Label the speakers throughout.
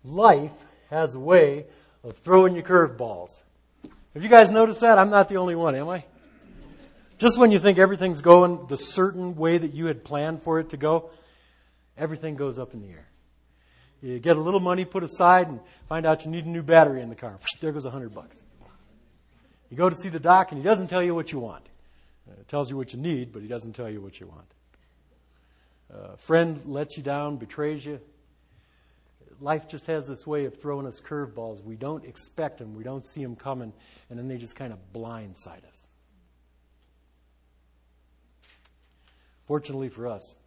Speaker 1: life has a way of throwing you curveballs. Have you guys noticed that? I'm not the only one, am I? Just when you think everything's going the certain way that you had planned for it to go, everything goes up in the air. You get a little money put aside and find out you need a new battery in the car. There goes $100. You go to see the doc and he doesn't tell you what you want. It tells you what you need, but he doesn't tell you what you want. A friend lets you down, betrays you. Life just has this way of throwing us curveballs. We don't expect them. We don't see them coming. And then they just kind of blindside us. Fortunately for us,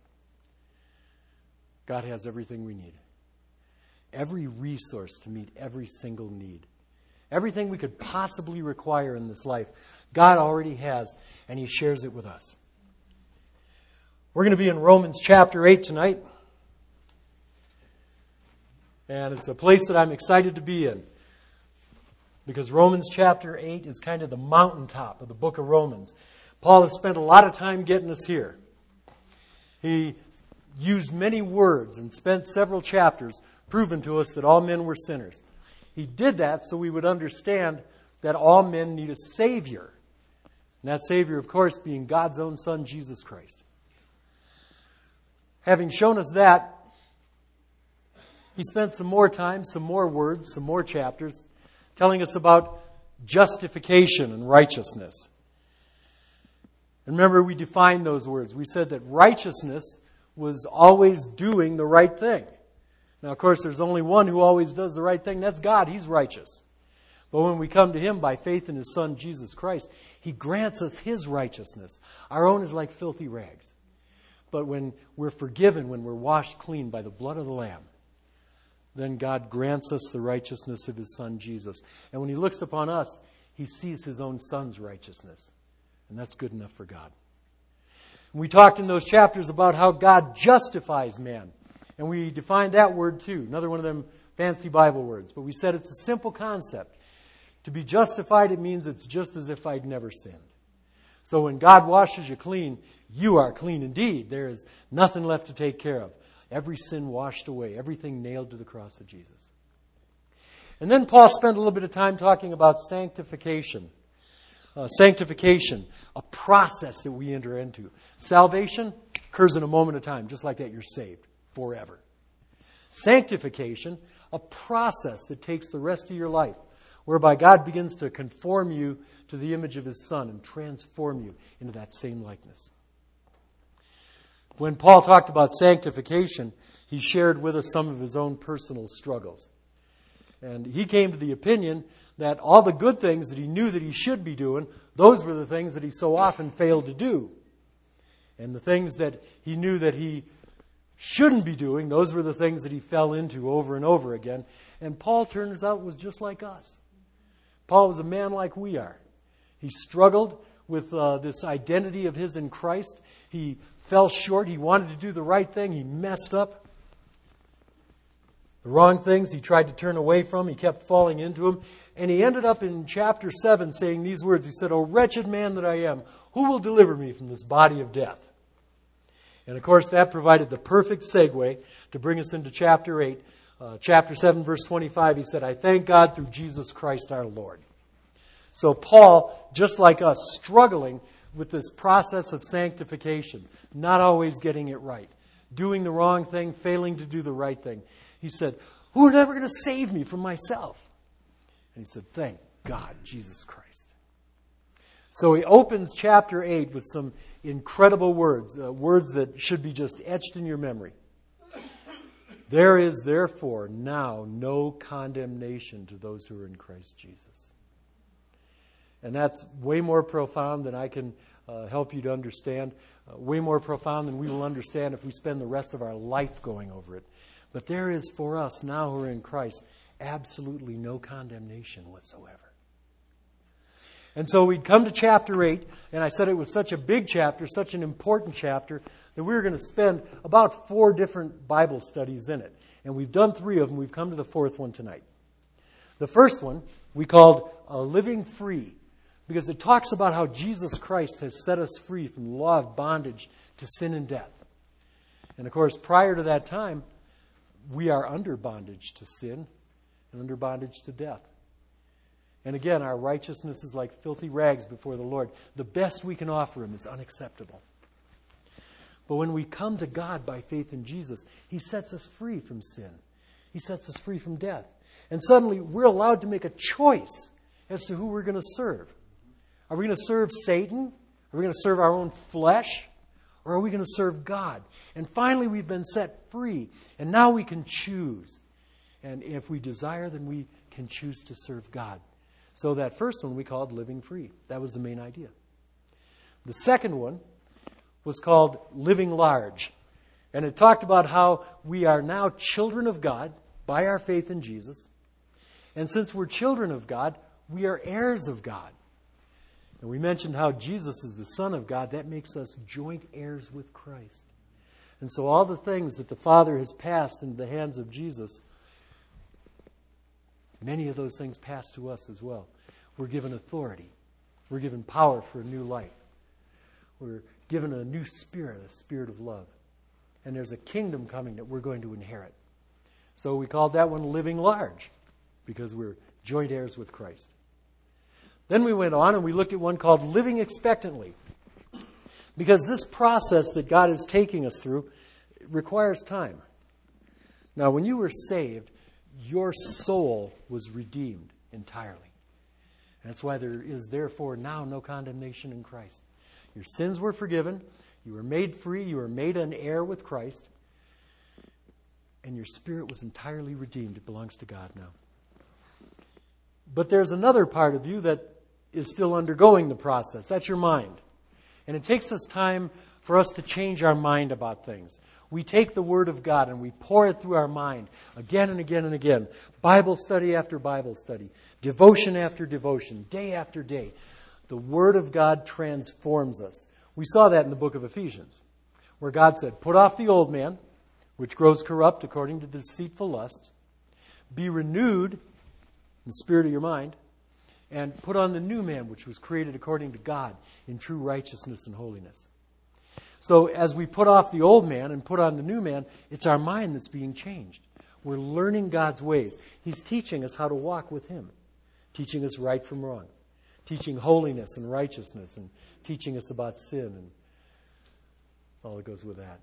Speaker 1: God has everything we need. Every resource to meet every single need. Everything we could possibly require in this life, God already has, and He shares it with us. We're going to be in Romans chapter 8 tonight. And it's a place that I'm excited to be in. Because Romans chapter 8 is kind of the mountaintop of the book of Romans. Paul has spent a lot of time getting us here. He used many words and spent several chapters proving to us that all men were sinners. He did that so we would understand that all men need a Savior. And that Savior, of course, being God's own Son, Jesus Christ. Having shown us that, he spent some more time, some more words, some more chapters, telling us about justification and righteousness. And remember, we defined those words. We said that righteousness was always doing the right thing. Now, of course, there's only one who always does the right thing. That's God. He's righteous. But when we come to Him by faith in His Son, Jesus Christ, He grants us His righteousness. Our own is like filthy rags. But when we're forgiven, when we're washed clean by the blood of the Lamb, then God grants us the righteousness of His Son, Jesus. And when He looks upon us, He sees His own Son's righteousness. And that's good enough for God. And we talked in those chapters about how God justifies man. And we defined that word too. Another one of them fancy Bible words. But we said it's a simple concept. To be justified, it means it's just as if I'd never sinned. So when God washes you clean, you are clean indeed. There is nothing left to take care of. Every sin washed away. Everything nailed to the cross of Jesus. And then Paul spent a little bit of time talking about sanctification. Sanctification, a process that we enter into. Salvation occurs in a moment of time. Just like that, you're saved forever. Sanctification, a process that takes the rest of your life, whereby God begins to conform you to the image of His Son and transform you into that same likeness. When Paul talked about sanctification, he shared with us some of his own personal struggles. And he came to the opinion that all the good things that he knew that he should be doing, those were the things that he so often failed to do. And the things that he knew that he shouldn't be doing, those were the things that he fell into over and over again. And Paul, turns out, was just like us. Paul was a man like we are. He struggled with this identity of his in Christ. He fell short. He wanted to do the right thing. He messed up. The wrong things he tried to turn away from, he kept falling into them. And he ended up in chapter 7 saying these words. He said, "O wretched man that I am, who will deliver me from this body of death?" And of course, that provided the perfect segue to bring us into chapter 8. Chapter 7, verse 25, he said, "I thank God through Jesus Christ our Lord." So Paul, just like us, struggling with this process of sanctification, not always getting it right, doing the wrong thing, failing to do the right thing. He said, "Who is ever going to save me from myself?" And he said, "Thank God, Jesus Christ." So he opens chapter 8 with some incredible words, words that should be just etched in your memory. "There is therefore now no condemnation to those who are in Christ Jesus." And that's way more profound than I can help you to understand, way more profound than we will understand if we spend the rest of our life going over it. But there is for us now who are in Christ absolutely no condemnation whatsoever. And so we'd come to chapter 8, and I said it was such a big chapter, such an important chapter, that we were going to spend about 4 different Bible studies in it. And we've done 3 of them. We've come to the 4th one tonight. The first one we called Living Free, because it talks about how Jesus Christ has set us free from the law of bondage to sin and death. And of course, prior to that time, we are under bondage to sin and under bondage to death. And again, our righteousness is like filthy rags before the Lord. The best we can offer Him is unacceptable. But when we come to God by faith in Jesus, He sets us free from sin. He sets us free from death. And suddenly we're allowed to make a choice as to who we're going to serve. Are we going to serve Satan? Are we going to serve our own flesh? Or are we going to serve God? And finally we've been set free. And now we can choose. And if we desire, then we can choose to serve God. So that first one we called living free. That was the main idea. The second one was called living large. And it talked about how we are now children of God by our faith in Jesus. And since we're children of God, we are heirs of God. And we mentioned how Jesus is the Son of God. That makes us joint heirs with Christ. And so all the things that the Father has passed into the hands of Jesus, many of those things pass to us as well. We're given authority. We're given power for a new life. We're given a new spirit, a spirit of love. And there's a kingdom coming that we're going to inherit. So we called that one living large, because we're joint heirs with Christ. Then we went on and we looked at one called living expectantly. Because this process that God is taking us through requires time. Now, when you were saved, your soul was redeemed entirely. And that's why there is therefore now no condemnation in Christ. Your sins were forgiven. You were made free. You were made an heir with Christ. And your spirit was entirely redeemed. It belongs to God now. But there's another part of you that is still undergoing the process. That's your mind. And it takes us time for us to change our mind about things. We take the Word of God and we pour it through our mind again and again and again. Bible study after Bible study. Devotion after devotion. Day after day. The Word of God transforms us. We saw that in the book of Ephesians, where God said, put off the old man, which grows corrupt according to deceitful lusts. Be renewed in the spirit of your mind. And put on the new man, which was created according to God in true righteousness and holiness. So as we put off the old man and put on the new man, it's our mind that's being changed. We're learning God's ways. He's teaching us how to walk with Him. Teaching us right from wrong. Teaching holiness and righteousness. And teaching us about sin and all that goes with that.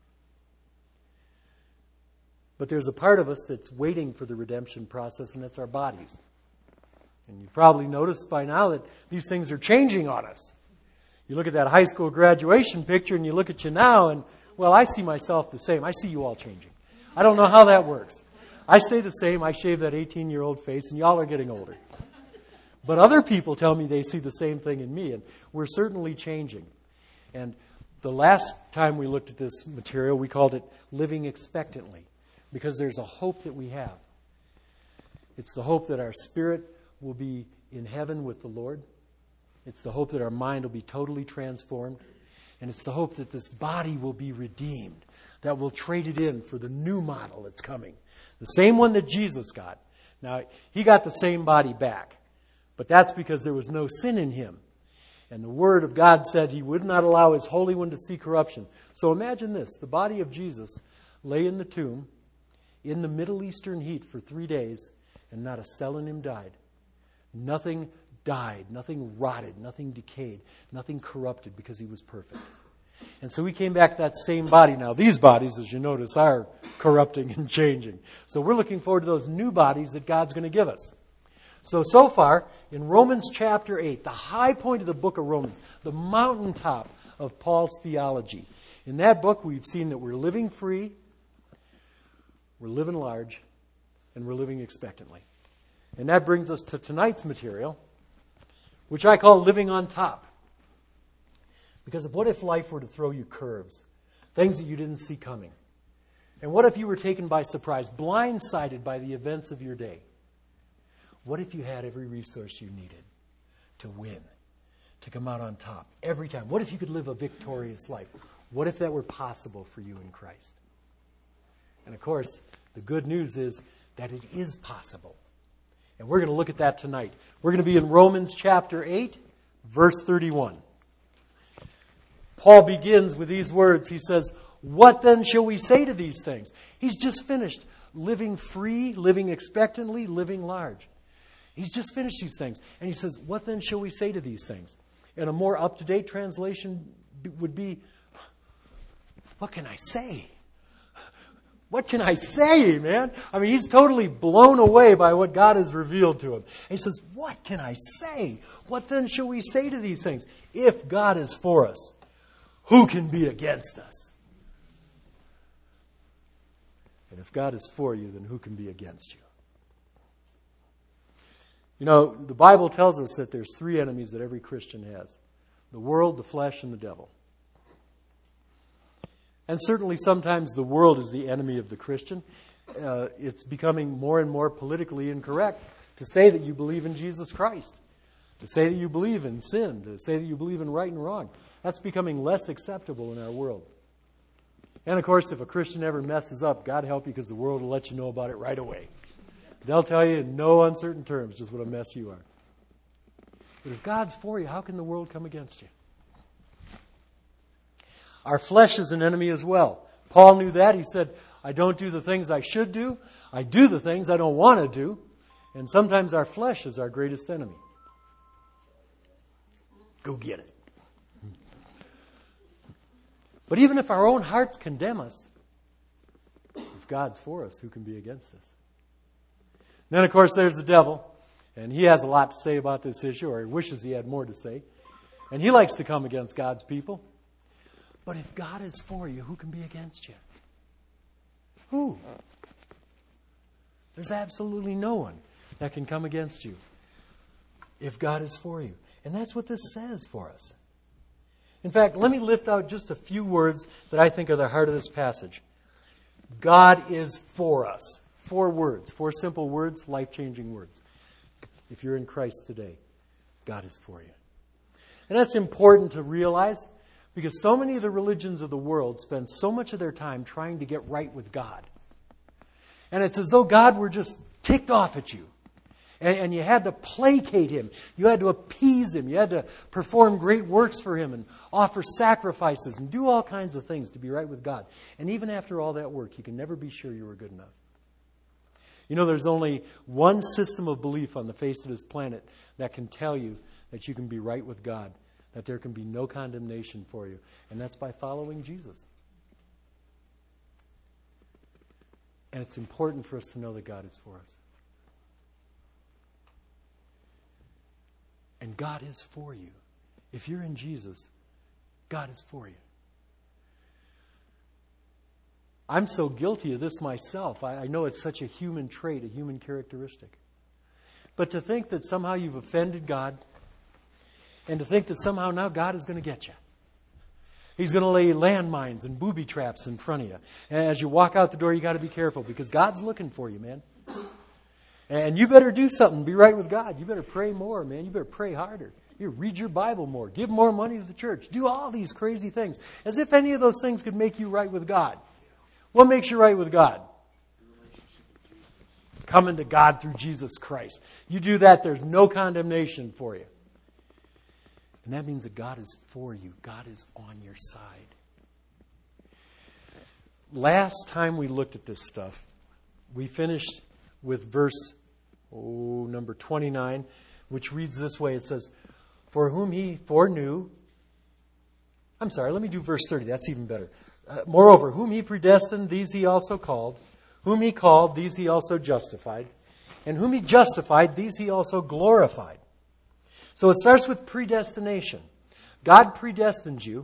Speaker 1: But there's a part of us that's waiting for the redemption process, and that's our bodies. And you probably noticed by now that these things are changing on us. You look at that high school graduation picture and you look at you now and, well, I see myself the same. I see you all changing. I don't know how that works. I stay the same. I shave that 18-year-old face and y'all are getting older. But other people tell me they see the same thing in me, and we're certainly changing. And the last time we looked at this material, we called it living expectantly, because there's a hope that we have. It's the hope that our spirit will be in heaven with the Lord. It's the hope that our mind will be totally transformed. And it's the hope that this body will be redeemed, that we'll trade it in for the new model that's coming. The same one that Jesus got. Now, He got the same body back, but that's because there was no sin in Him. And the Word of God said He would not allow His Holy One to see corruption. So imagine this. The body of Jesus lay in the tomb in the Middle Eastern heat for 3 days, and not a cell in Him died. Nothing died, nothing rotted, nothing decayed, nothing corrupted, because He was perfect. And so He came back to that same body. Now, these bodies, as you notice, are corrupting and changing. So we're looking forward to those new bodies that God's going to give us. So far, in Romans chapter 8, the high point of the book of Romans, the mountaintop of Paul's theology. In that book, we've seen that we're living free, we're living large, and we're living expectantly. And that brings us to tonight's material, which I call living on top. Because what if life were to throw you curves, things that you didn't see coming? And what if you were taken by surprise, blindsided by the events of your day? What if you had every resource you needed to win, to come out on top every time? What if you could live a victorious life? What if that were possible for you in Christ? And of course, the good news is that it is possible. And we're going to look at that tonight. We're going to be in Romans chapter 8, verse 31. Paul begins with these words. He says, what then shall we say to these things? He's just finished living free, living expectantly, living large. He's just finished these things. And he says, what then shall we say to these things? And a more up-to-date translation would be, what can I say? What can I say, man? I mean, he's totally blown away by what God has revealed to him. And he says, what can I say? What then shall we say to these things? If God is for us, who can be against us? And if God is for you, then who can be against you? You know, the Bible tells us that there's 3 enemies that every Christian has. The world, the flesh, and the devil. And certainly sometimes the world is the enemy of the Christian. It's becoming more and more politically incorrect to say that you believe in Jesus Christ, to say that you believe in sin, to say that you believe in right and wrong. That's becoming less acceptable in our world. And of course, if a Christian ever messes up, God help you, because the world will let you know about it right away. They'll tell you in no uncertain terms just what a mess you are. But if God's for you, how can the world come against you? Our flesh is an enemy as well. Paul knew that. He said, I don't do the things I should do. I do the things I don't want to do. And sometimes our flesh is our greatest enemy. Go get it. But even if our own hearts condemn us, if God's for us, who can be against us? Then, of course, there's the devil. And he has a lot to say about this issue, or he wishes he had more to say. And he likes to come against God's people. But if God is for you, who can be against you? Who? There's absolutely no one that can come against you if God is for you. And that's what this says for us. In fact, let me lift out just a few words that I think are the heart of this passage. God is for us. 4 words, 4 simple words, life-changing words. If you're in Christ today, God is for you. And that's important to realize, because so many of the religions of the world spend so much of their time trying to get right with God. And it's as though God were just ticked off at you. And you had to placate Him. You had to appease Him. You had to perform great works for Him and offer sacrifices and do all kinds of things to be right with God. And even after all that work, you can never be sure you were good enough. You know, there's only one system of belief on the face of this planet that can tell you that you can be right with God, that there can be no condemnation for you. And that's by following Jesus. And it's important for us to know that God is for us. And God is for you. If you're in Jesus, God is for you. I'm so guilty of this myself. I know it's such a human trait, a human characteristic. But to think that somehow you've offended God, and to think that somehow now God is going to get you. He's going to lay landmines and booby traps in front of you. And as you walk out the door, you got to be careful, because God's looking for you, man. And you better do something. Be right with God. You better pray more, man. You better pray harder. You read your Bible more. Give more money to the church. Do all these crazy things. As if any of those things could make you right with God. What makes you right with God? Coming to God through Jesus Christ. You do that, there's no condemnation for you. And that means that God is for you. God is on your side. Last time we looked at this stuff, we finished with verse number 29, which reads this way. It says, for whom He foreknew... I'm sorry, let me do verse 30. That's even better. Moreover, whom He predestined, these He also called. Whom He called, these He also justified. And whom He justified, these He also glorified. So it starts with predestination. God predestines you.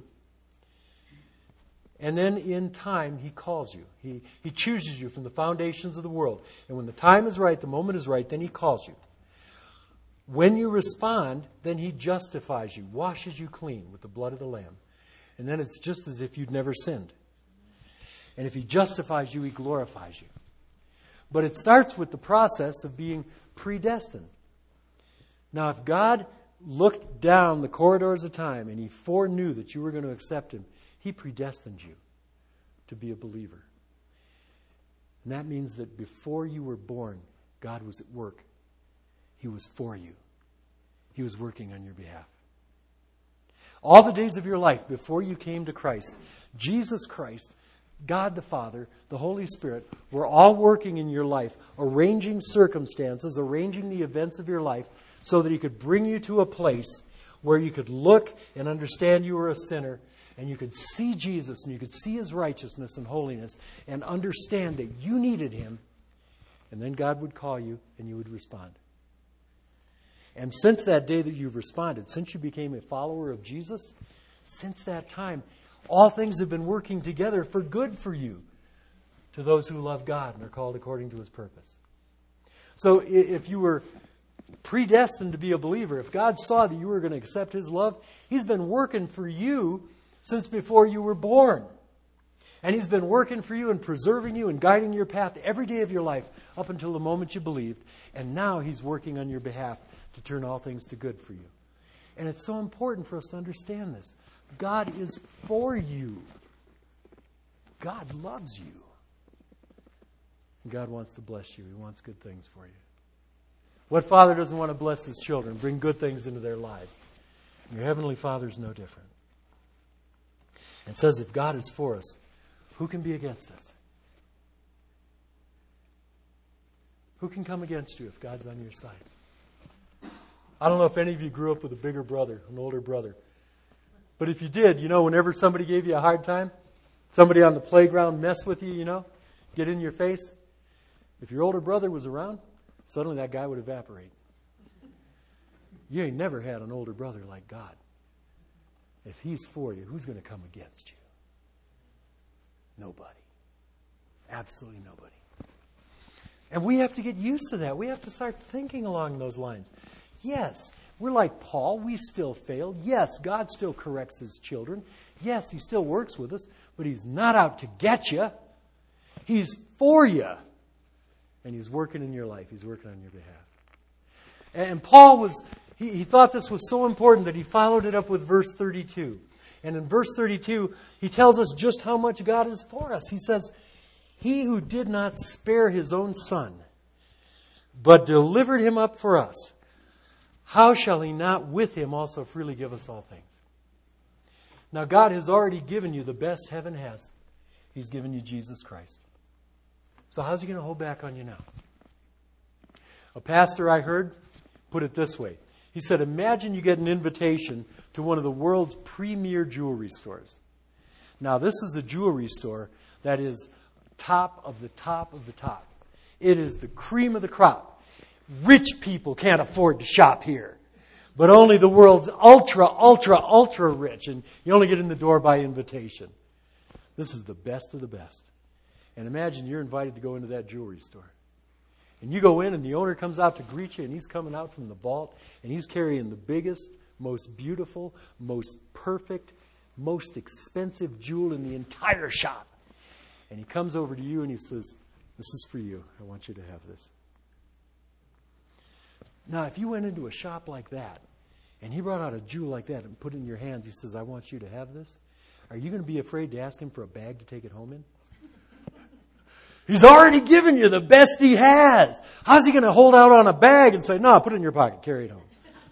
Speaker 1: And then in time, He calls you. He chooses you from the foundations of the world. And when the time is right, the moment is right, then He calls you. When you respond, then He justifies you, washes you clean with the blood of the Lamb. And then it's just as if you'd never sinned. And if He justifies you, He glorifies you. But it starts with the process of being predestined. Now, if God looked down the corridors of time and He foreknew that you were going to accept Him, He predestined you to be a believer. And that means that before you were born, God was at work. He was for you. He was working on your behalf. All the days of your life before you came to Christ, Jesus Christ God the Father, the Holy Spirit, were all working in your life, arranging circumstances, arranging the events of your life so that He could bring you to a place where you could look and understand you were a sinner, and you could see Jesus and you could see His righteousness and holiness and understand that you needed Him, and then God would call you and you would respond. And since that day that you've responded, since you became a follower of Jesus, since that time, all things have been working together for good for you, to those who love God and are called according to His purpose. So if you were predestined to be a believer, if God saw that you were going to accept His love, He's been working for you since before you were born. And He's been working for you and preserving you and guiding your path every day of your life up until the moment you believed. And now He's working on your behalf to turn all things to good for you. And it's so important for us to understand this. God is for you. God loves you. And God wants to bless you. He wants good things for you. What father doesn't want to bless his children, bring good things into their lives? And your Heavenly Father is no different. It says if God is for us, who can be against us? Who can come against you if God's on your side? I don't know if any of you grew up with a bigger brother, an older brother. But if you did, whenever somebody gave you a hard time, somebody on the playground messed with you, get in your face, if your older brother was around, suddenly that guy would evaporate. You ain't never had an older brother like God. If He's for you, who's going to come against you? Nobody. Absolutely nobody. And we have to get used to that. We have to start thinking along those lines. Yes, we're like Paul. We still fail. Yes, God still corrects His children. Yes, He still works with us. But He's not out to get you. He's for you. And He's working in your life. He's working on your behalf. And Paul he thought this was so important that he followed it up with verse 32. And in verse 32, he tells us just how much God is for us. He says, He who did not spare His own Son, but delivered Him up for us, how shall He not with Him also freely give us all things? Now God has already given you the best heaven has. He's given you Jesus Christ. So how's He going to hold back on you now? A pastor I heard put it this way. He said, imagine you get an invitation to one of the world's premier jewelry stores. Now this is a jewelry store that is top of the top of the top. It is the cream of the crop. Rich people can't afford to shop here. But only the world's ultra, ultra, ultra rich. And you only get in the door by invitation. This is the best of the best. And imagine you're invited to go into that jewelry store. And you go in and the owner comes out to greet you, and he's coming out from the vault, and he's carrying the biggest, most beautiful, most perfect, most expensive jewel in the entire shop. And he comes over to you and he says, this is for you. I want you to have this. Now, if you went into a shop like that, and he brought out a jewel like that and put it in your hands, he says, I want you to have this. Are you going to be afraid to ask him for a bag to take it home in? He's already given you the best he has. How's he going to hold out on a bag and say, no, put it in your pocket, carry it home?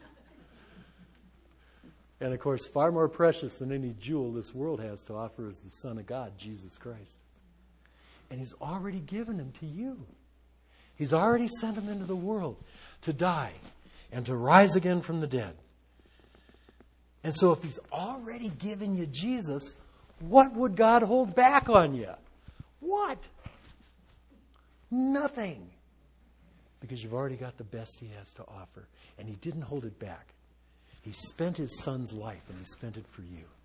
Speaker 1: And of course, far more precious than any jewel this world has to offer is the Son of God, Jesus Christ. And He's already given Him to you. He's already sent Him into the world to die and to rise again from the dead. And so if He's already given you Jesus, what would God hold back on you? What? Nothing. Because you've already got the best He has to offer. And He didn't hold it back. He spent His Son's life, and He spent it for you.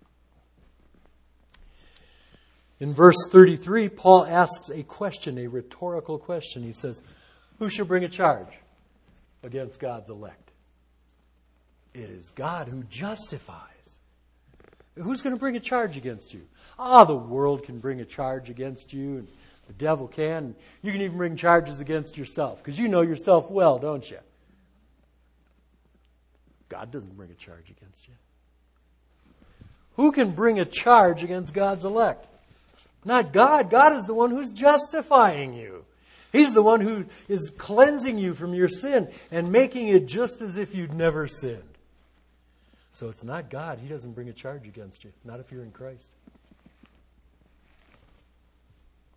Speaker 1: In verse 33, Paul asks a question, a rhetorical question. He says, who shall bring a charge against God's elect? It is God who justifies. Who's going to bring a charge against you? The world can bring a charge against you, and the devil can. You can even bring charges against yourself, because you know yourself well, don't you? God doesn't bring a charge against you. Who can bring a charge against God's elect? Not God. God is the one who's justifying you. He's the one who is cleansing you from your sin and making it just as if you'd never sinned. So it's not God. He doesn't bring a charge against you. Not if you're in Christ.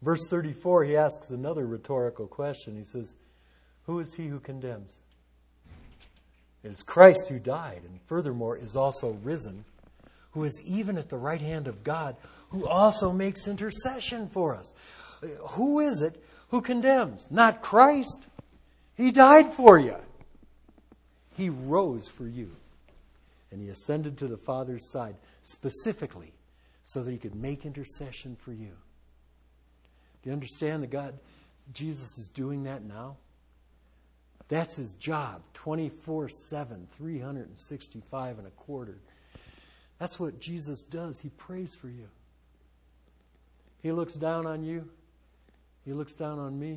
Speaker 1: Verse 34, he asks another rhetorical question. He says, who is he who condemns? It is Christ who died, and furthermore is also risen, who is even at the right hand of God, who also makes intercession for us. Who is it who condemns? Not Christ. He died for you. He rose for you. And he ascended to the Father's side specifically so that he could make intercession for you. Do you understand that Jesus is doing that now? That's his job, 24/7, 365 and a quarter. That's what Jesus does. He prays for you. He looks down on you. He looks down on me.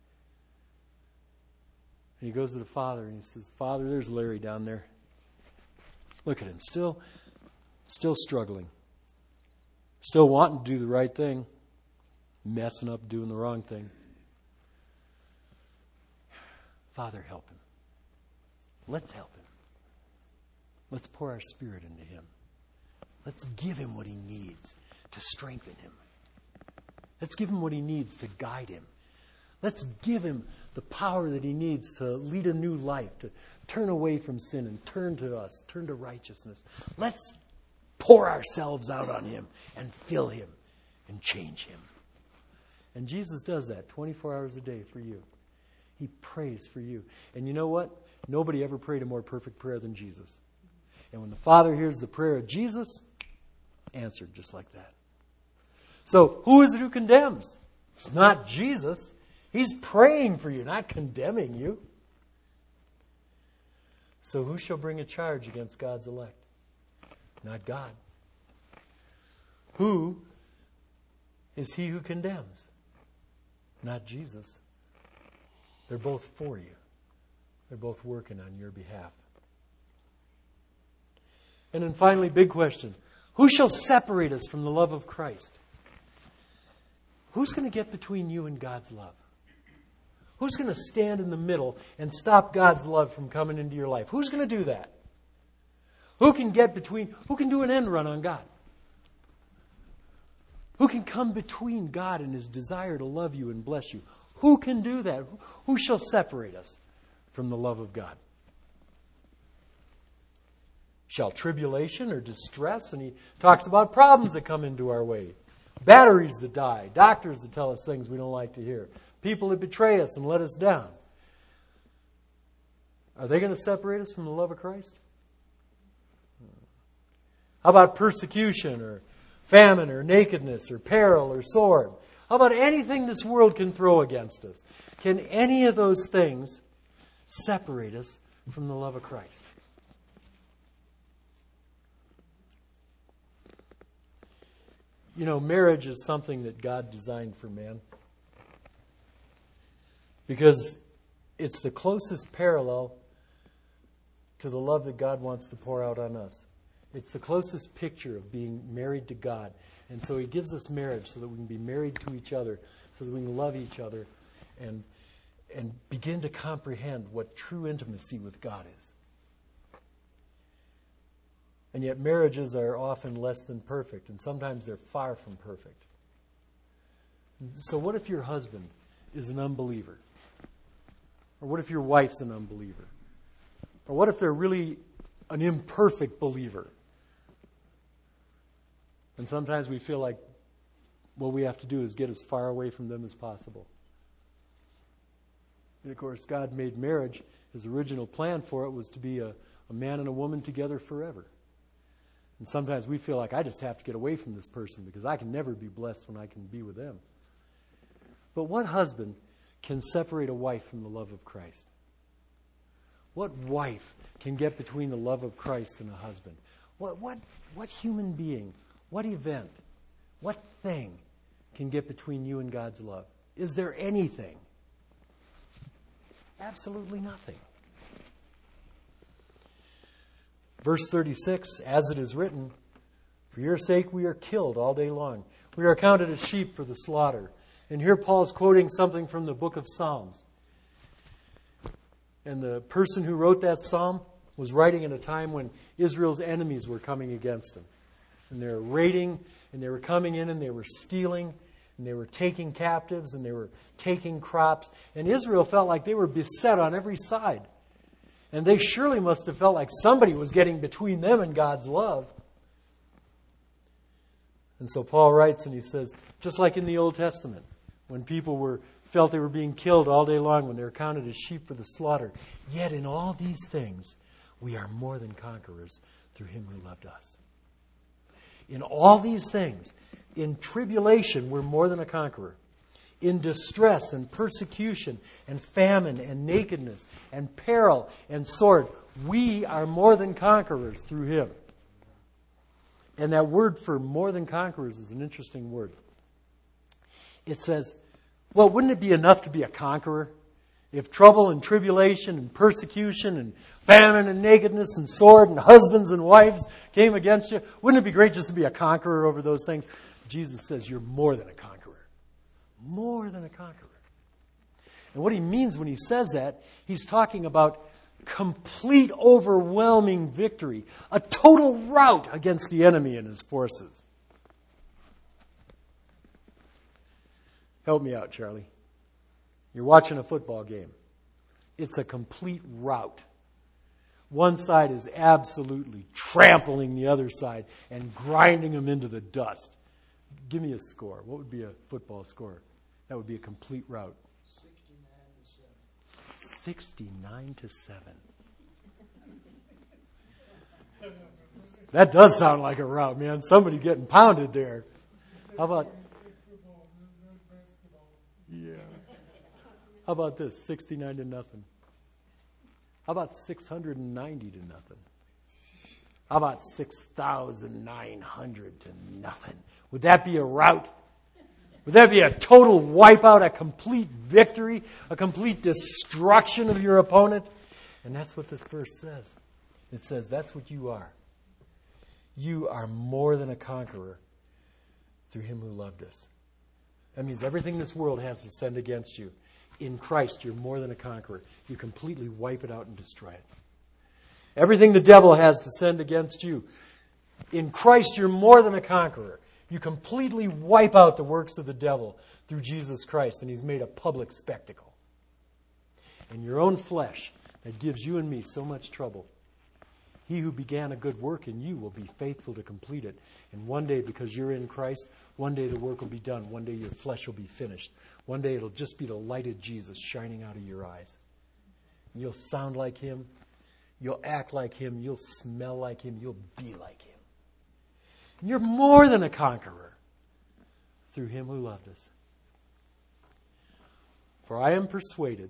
Speaker 1: And he goes to the Father and he says, Father, there's Larry down there. Look at him, still struggling. Still wanting to do the right thing. Messing up, doing the wrong thing. Father, help him. Let's help him. Let's pour our Spirit into him. Let's give him what he needs to strengthen him. Let's give him what he needs to guide him. Let's give him the power that he needs to lead a new life, to turn away from sin and turn to us, turn to righteousness. Let's pour ourselves out on him and fill him and change him. And Jesus does that 24 hours a day for you. He prays for you. And you know what? Nobody ever prayed a more perfect prayer than Jesus. And when the Father hears the prayer of Jesus, answered just like that. So, who is it who condemns? It's not Jesus. He's praying for you, not condemning you. So who shall bring a charge against God's elect? Not God. Who is he who condemns? Not Jesus. They're both for you. They're both working on your behalf. And then finally, big question. Who shall separate us from the love of Christ? Who's going to get between you and God's love? Who's going to stand in the middle and stop God's love from coming into your life? Who's going to do that? Who can do an end run on God? Who can come between God and his desire to love you and bless you? Who can do that? Who shall separate us from the love of God? Shall tribulation or distress? And he talks about problems that come into our way. Batteries that die. Doctors that tell us things we don't like to hear. People that betray us and let us down. Are they going to separate us from the love of Christ? How about persecution or famine or nakedness or peril or sword? How about anything this world can throw against us? Can any of those things separate us from the love of Christ? You know, marriage is something that God designed for man. Because it's the closest parallel to the love that God wants to pour out on us. It's the closest picture of being married to God. And so he gives us marriage so that we can be married to each other, so that we can love each other and begin to comprehend what true intimacy with God is. And yet marriages are often less than perfect, and sometimes they're far from perfect. So what if your husband is an unbeliever? Or what if your wife's an unbeliever? Or what if they're really an imperfect believer? And sometimes we feel like what we have to do is get as far away from them as possible. And of course, God made marriage. His original plan for it was to be a man and a woman together forever. And sometimes we feel like I just have to get away from this person because I can never be blessed when I can be with them. But what husband can separate a wife from the love of Christ? What wife can get between the love of Christ and a husband? What human being, what event, what thing can get between you and God's love? Is there anything? Absolutely nothing. Verse 36, as it is written, for your sake we are killed all day long. We are counted as sheep for the slaughter. And here Paul's quoting something from the book of Psalms. And the person who wrote that psalm was writing at a time when Israel's enemies were coming against him. And they were raiding, and they were coming in, and they were stealing, and they were taking captives, and they were taking crops. And Israel felt like they were beset on every side. And they surely must have felt like somebody was getting between them and God's love. And so Paul writes and he says, just like in the Old Testament, when people felt they were being killed all day long, when they were counted as sheep for the slaughter, yet in all these things we are more than conquerors through him who loved us. In all these things, in tribulation, we're more than a conqueror. In distress and persecution and famine and nakedness and peril and sword, we are more than conquerors through him. And that word for more than conquerors is an interesting word. It says, well, wouldn't it be enough to be a conqueror? If trouble and tribulation and persecution and famine and nakedness and sword and husbands and wives came against you, wouldn't it be great just to be a conqueror over those things? Jesus says you're more than a conqueror. More than a conqueror. And what he means when he says that, he's talking about complete, overwhelming victory. A total rout against the enemy and his forces. Help me out, Charlie. You're watching a football game. It's a complete rout. One side is absolutely trampling the other side and grinding them into the dust. Give me a score. What would be a football score? That would be a complete rout. 69-7. That does sound like a rout, man. Somebody getting pounded there. How about... Yeah. How about this? 69-0. How about 690-0? How about 6,900-0? Would that be a rout? Would that be a total wipeout, a complete victory, a complete destruction of your opponent? And that's what this verse says. It says that's what you are. You are more than a conqueror through him who loved us. That means everything this world has to send against you. In Christ, you're more than a conqueror. You completely wipe it out and destroy it. Everything the devil has to send against you. In Christ, you're more than a conqueror. You completely wipe out the works of the devil through Jesus Christ, and he's made a public spectacle. And your own flesh that gives you and me so much trouble. He who began a good work in you will be faithful to complete it. And one day, because you're in Christ, one day the work will be done. One day your flesh will be finished. One day it'll just be the light of Jesus shining out of your eyes. And you'll sound like him. You'll act like him. You'll smell like him. You'll be like him. And you're more than a conqueror through him who loved us. For I am persuaded.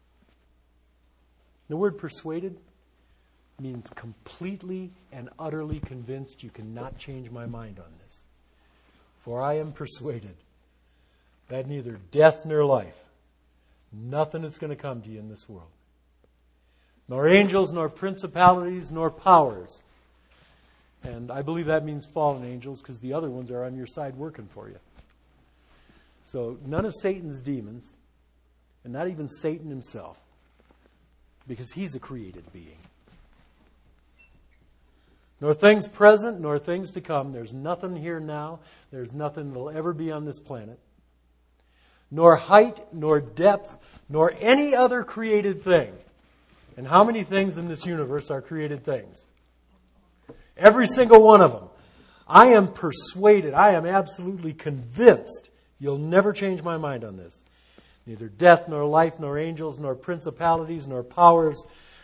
Speaker 1: The word persuaded means completely and utterly convinced. You cannot change my mind on this. For I am persuaded that neither death nor life, nothing is going to come to you in this world, nor angels, nor principalities, nor powers. And I believe that means fallen angels, because the other ones are on your side working for you. So none of Satan's demons, and not even Satan himself, because he's a created being. Nor things present, nor things to come. There's nothing here now. There's nothing that will ever be on this planet. Nor height, nor depth, nor any other created thing. And how many things in this universe are created things? Every single one of them. I am persuaded, I am absolutely convinced, you'll never change my mind on this. Neither death, nor life, nor angels, nor principalities, nor powers,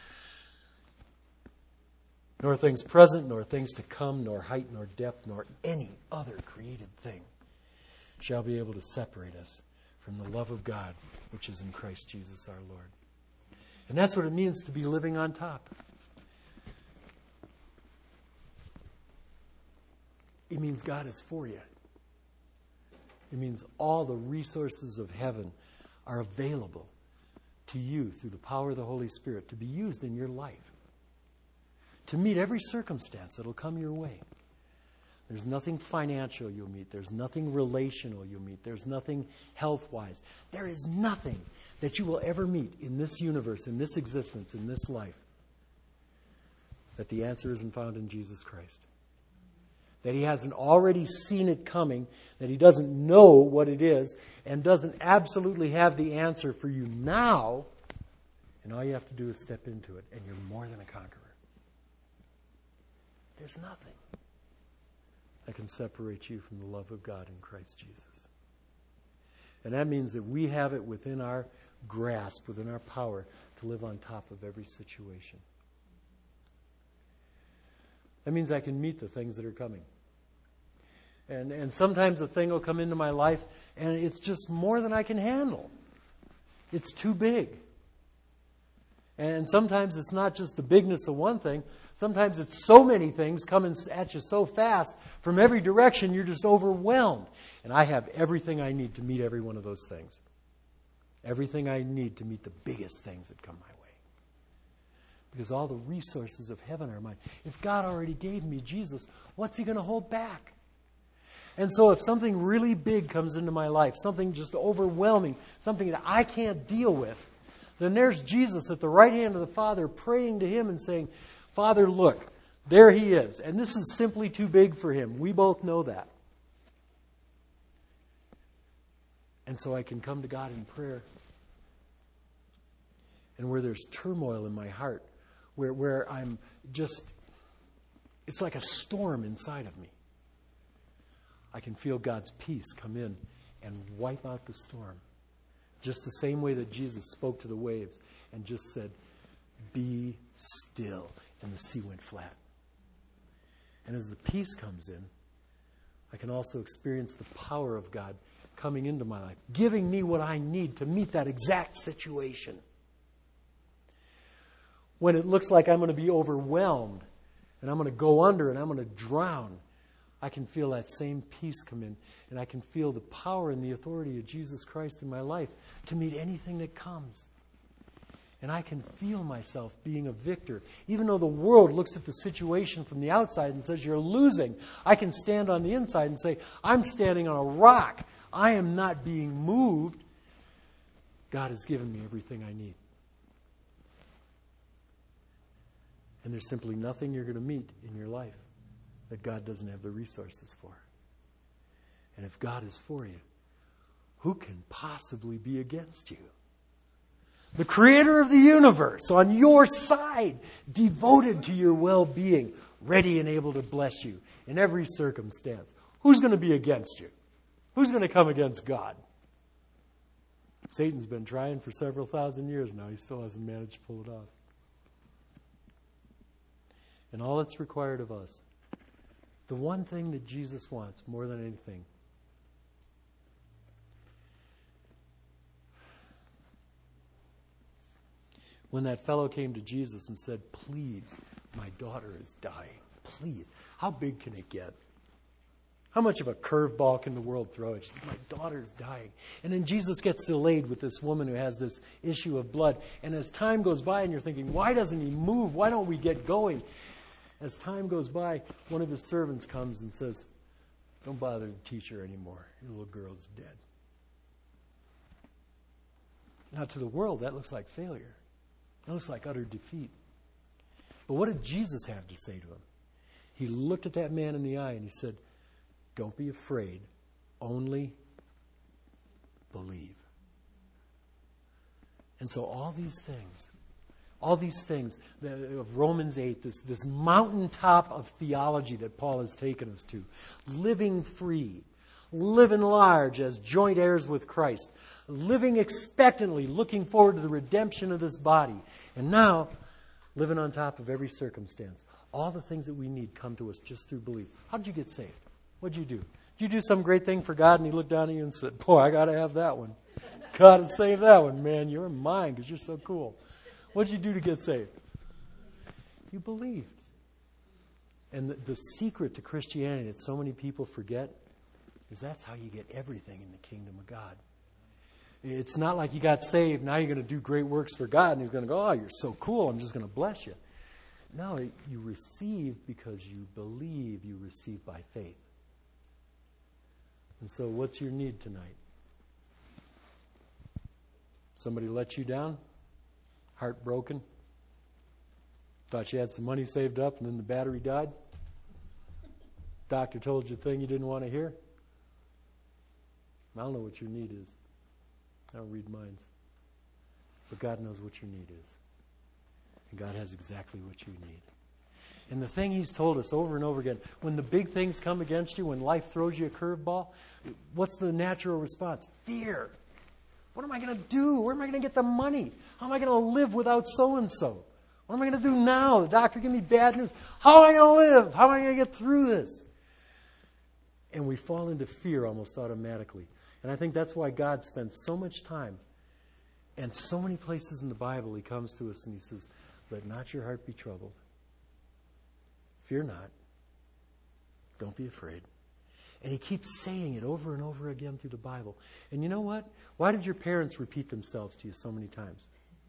Speaker 1: nor things present, nor things to come, nor height, nor depth, nor any other created thing shall be able to separate us from the love of God, which is in Christ Jesus our Lord. And that's what it means to be living on top. It means God is for you. It means all the resources of heaven are available to you through the power of the Holy Spirit to be used in your life. To meet every circumstance that will come your way. There's nothing financial you'll meet. There's nothing relational you'll meet. There's nothing health-wise. There is nothing that you will ever meet in this universe, in this existence, in this life, that the answer isn't found in Jesus Christ. that he hasn't already seen it coming, that he doesn't know what it is, and doesn't absolutely have the answer for you now, and all you have to do is step into it, and you're more than a conqueror. There's nothing that can separate you from the love of God in Christ Jesus. And that means that we have it within our grasp, within our power, to live on top of every situation. That means I can meet the things that are coming. And sometimes a thing will come into my life, and it's just more than I can handle. It's too big. And sometimes it's not just the bigness of one thing. Sometimes it's so many things coming at you so fast from every direction, you're just overwhelmed. And I have everything I need to meet every one of those things. Everything I need to meet the biggest things that come my way. Because all the resources of heaven are mine. If God already gave me Jesus, what's he going to hold back? And so if something really big comes into my life, something just overwhelming, something that I can't deal with, then there's Jesus at the right hand of the Father praying to him and saying, Father, look, there he is. And this is simply too big for him. We both know that. And so I can come to God in prayer. And where there's turmoil in my heart, where I'm just, it's like a storm inside of me, I can feel God's peace come in and wipe out the storm. Just the same way that Jesus spoke to the waves and just said, be still. And the sea went flat. And as the peace comes in, I can also experience the power of God coming into my life, giving me what I need to meet that exact situation. When it looks like I'm going to be overwhelmed and I'm going to go under and I'm going to drown, I can feel that same peace come in, and I can feel the power and the authority of Jesus Christ in my life to meet anything that comes. And I can feel myself being a victor. Even though the world looks at the situation from the outside and says you're losing, I can stand on the inside and say, I'm standing on a rock. I am not being moved. God has given me everything I need. And there's simply nothing you're going to meet in your life that God doesn't have the resources for. And if God is for you, who can possibly be against you? The creator of the universe on your side, devoted to your well-being, ready and able to bless you in every circumstance. Who's going to be against you? Who's going to come against God? Satan's been trying for several thousand years now. He still hasn't managed to pull it off. And all that's required of us, the one thing that Jesus wants more than anything, when that fellow came to Jesus and said, please, my daughter is dying. Please. How big can it get? How much of a curveball can the world throw at you? My daughter's dying. And then Jesus gets delayed with this woman who has this issue of blood. And as time goes by and you're thinking, why doesn't he move? Why don't we get going? As time goes by, one of his servants comes and says, don't bother to teach her anymore. Your little girl's dead. Now to the world, that looks like failure. That looks like utter defeat. But what did Jesus have to say to him? He looked at that man in the eye and he said, don't be afraid, only believe. And so all these things of Romans 8, this mountaintop of theology that Paul has taken us to, living free, living large as joint heirs with Christ, living expectantly, looking forward to the redemption of this body, and now living on top of every circumstance. All the things that we need come to us just through belief. How did you get saved? What did you do? Did you do some great thing for God and he looked down at you and said, boy, I got to have that one. Got to save that one, man. You're mine because you're so cool. What did you do to get saved? You believed. And the secret to Christianity that so many people forget is that's how you get everything in the kingdom of God. It's not like you got saved, now you're going to do great works for God, and he's going to go, oh, you're so cool, I'm just going to bless you. No, you receive because you believe, you receive by faith. And so what's your need tonight? Somebody let you down? Heartbroken? Thought you had some money saved up and then the battery died? Doctor told you a thing you didn't want to hear? I don't know what your need is. I don't read minds. But God knows what your need is. And God has exactly what you need. And the thing He's told us over and over again, when the big things come against you, when life throws you a curveball, what's the natural response? Fear. What am I going to do? Where am I going to get the money? How am I going to live without so-and-so? What am I going to do now? The doctor gave me bad news. How am I going to live? How am I going to get through this? And we fall into fear almost automatically. And I think that's why God spent so much time and so many places in the Bible He comes to us and He says, let not your heart be troubled. Fear not. Don't be afraid. And He keeps saying it over and over again through the Bible. And you know what? Why did your parents repeat themselves to you so many times?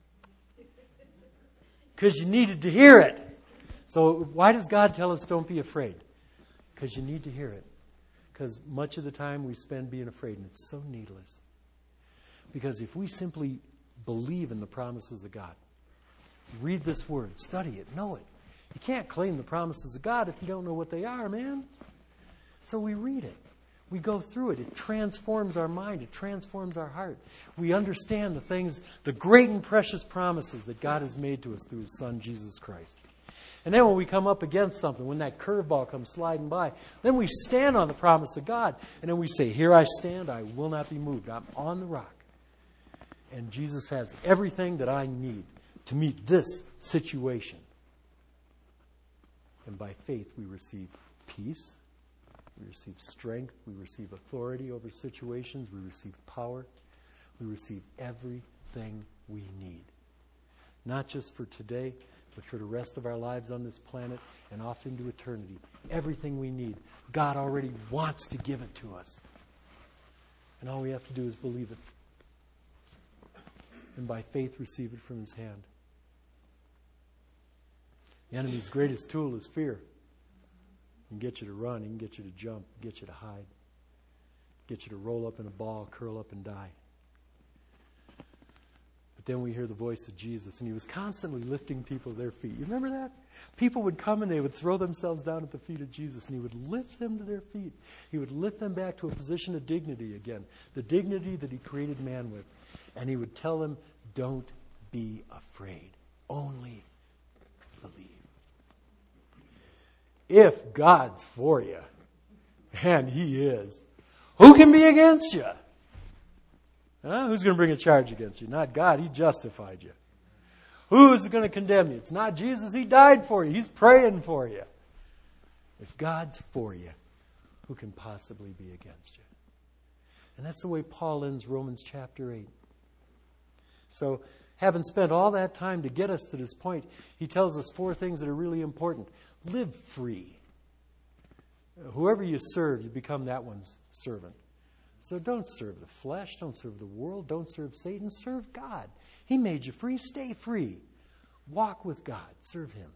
Speaker 1: Because you needed to hear it. So why does God tell us don't be afraid? Because you need to hear it. Because much of the time we spend being afraid, and it's so needless. Because if we simply believe in the promises of God, read this word, study it, know it. You can't claim the promises of God if you don't know what they are, man. So we read it. We go through it. It transforms our mind. It transforms our heart. We understand the things, the great and precious promises that God has made to us through His Son, Jesus Christ. And then when we come up against something, when that curveball comes sliding by, then we stand on the promise of God. And then we say, here I stand, I will not be moved. I'm on the rock. And Jesus has everything that I need to meet this situation. And by faith we receive peace, we receive strength, we receive authority over situations, we receive power, we receive everything we need. Not just for today, but for the rest of our lives on this planet and off into eternity. Everything we need, God already wants to give it to us. And all we have to do is believe it. And by faith receive it from His hand. The enemy's greatest tool is fear. He can get you to run, he can get you to jump, get you to hide, get you to roll up in a ball, curl up and die. But then we hear the voice of Jesus, and He was constantly lifting people to their feet. You remember that? People would come and they would throw themselves down at the feet of Jesus, and He would lift them to their feet. He would lift them back to a position of dignity again, the dignity that He created man with. And He would tell them, don't be afraid, only believe. If God's for you, and He is, who can be against you? Who's going to bring a charge against you? Not God. He justified you. Who's going to condemn you? It's not Jesus. He died for you. He's praying for you. If God's for you, who can possibly be against you? And that's the way Paul ends Romans chapter 8. So, having spent all that time to get us to this point, he tells us 4 things that are really important. Live free. Whoever you serve, you become that one's servant. So don't serve the flesh, don't serve the world, don't serve Satan, serve God. He made you free, stay free. Walk with God, serve Him.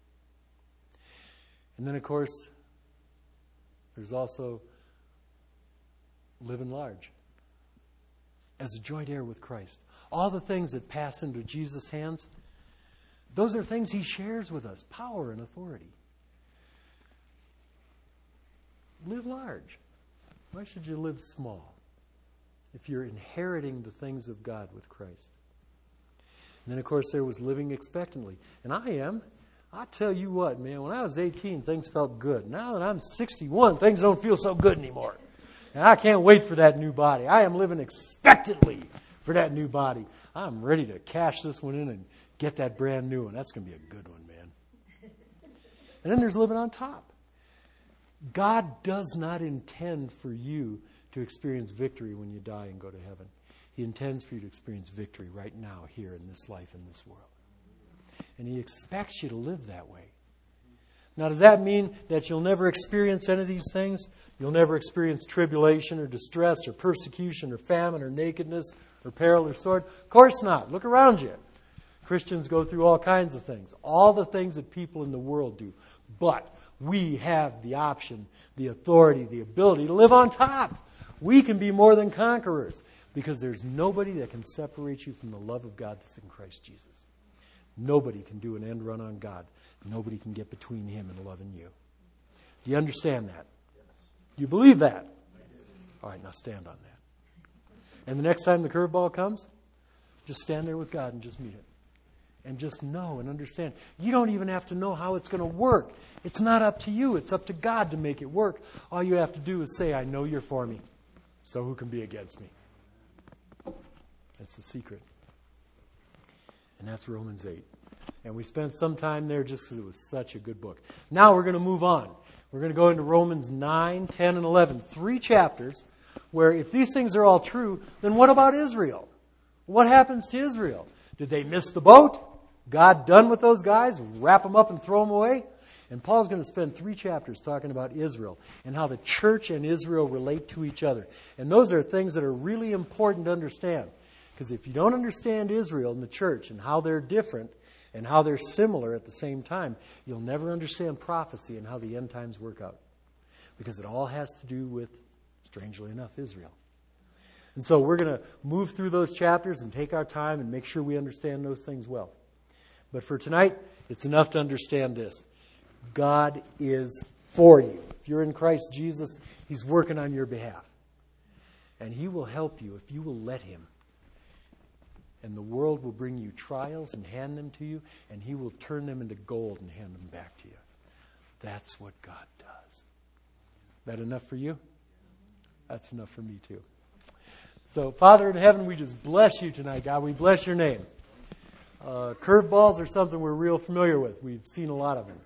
Speaker 1: And then, of course, there's also living large as a joint heir with Christ. All the things that pass into Jesus' hands, those are things He shares with us, power and authority. Live large. Why should you live small if you're inheriting the things of God with Christ? And then, of course, there was living expectantly. And I am. I tell you what, man, when I was 18, things felt good. Now that I'm 61, things don't feel so good anymore. And I can't wait for that new body. I am living expectantly for that new body. I'm ready to cash this one in and get that brand new one. That's going to be a good one, man. And then there's living on top. God does not intend for you to experience victory when you die and go to heaven. He intends for you to experience victory right now, here in this life, in this world. And He expects you to live that way. Now, does that mean that you'll never experience any of these things? You'll never experience tribulation or distress or persecution or famine or nakedness or peril or sword? Of course not. Look around you. Christians go through all kinds of things. All the things that people in the world do. But we have the option, the authority, the ability to live on top. We can be more than conquerors because there's nobody that can separate you from the love of God that's in Christ Jesus. Nobody can do an end run on God. Nobody can get between Him and loving you. Do you understand that? Do you believe that? All right, now stand on that. And the next time the curveball comes, just stand there with God and just meet it. And just know and understand. You don't even have to know how it's going to work. It's not up to you. It's up to God to make it work. All you have to do is say, I know you're for me. So who can be against me? That's the secret. And that's Romans 8. And we spent some time there just because it was such a good book. Now we're going to move on. We're going to go into Romans 9, 10, and 11. 3 chapters where if these things are all true, then what about Israel? What happens to Israel? Did they miss the boat? God done with those guys? Wrap them up and throw them away? And Paul's going to spend 3 chapters talking about Israel and how the church and Israel relate to each other. And those are things that are really important to understand. Because if you don't understand Israel and the church and how they're different and how they're similar at the same time, you'll never understand prophecy and how the end times work out. Because it all has to do with, strangely enough, Israel. And so we're going to move through those chapters and take our time and make sure we understand those things well. But for tonight, it's enough to understand this. God is for you. If you're in Christ Jesus, He's working on your behalf. And He will help you if you will let Him. And the world will bring you trials and hand them to you, and He will turn them into gold and hand them back to you. That's what God does. That enough for you? That's enough for me too. So, Father in heaven, we just bless you tonight, God. We bless your name. Curveballs are something we're real familiar with. We've seen a lot of them.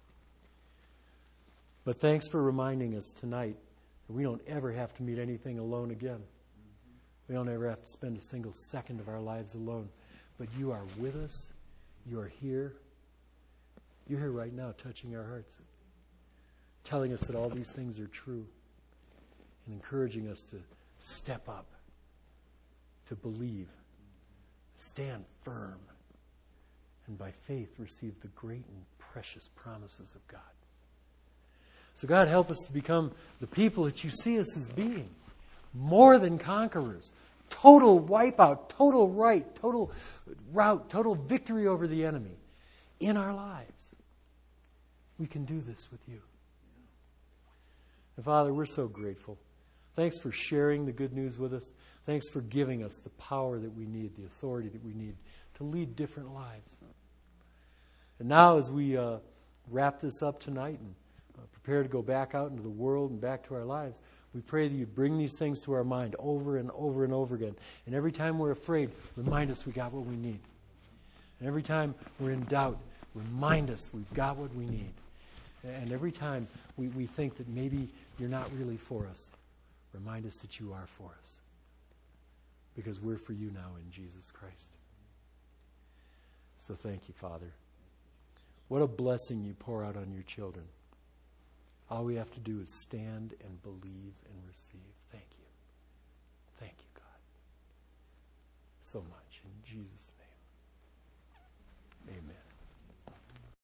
Speaker 1: But thanks for reminding us tonight that we don't ever have to meet anything alone again. We don't ever have to spend a single second of our lives alone. But you are with us. You are here. You're here right now touching our hearts. Telling us that all these things are true. And encouraging us to step up. To believe. Stand firm. And by faith receive the great and precious promises of God. So God, help us to become the people that you see us as being. More than conquerors. Total wipeout, total right, total rout, total victory over the enemy in our lives. We can do this with you. And Father, we're so grateful. Thanks for sharing the good news with us. Thanks for giving us the power that we need, the authority that we need to lead different lives. And now as we wrap this up tonight and prepare to go back out into the world and back to our lives, we pray that you bring these things to our mind over and over and over again. And every time we're afraid, remind us we got what we need. And every time we're in doubt, remind us we've got what we need. And every time we think that maybe you're not really for us, remind us that you are for us. Because we're for you now in Jesus Christ. So thank you, Father. What a blessing you pour out on your children. All we have to do is stand and believe and receive. Thank you. Thank you, God. So much. In Jesus' name. Amen.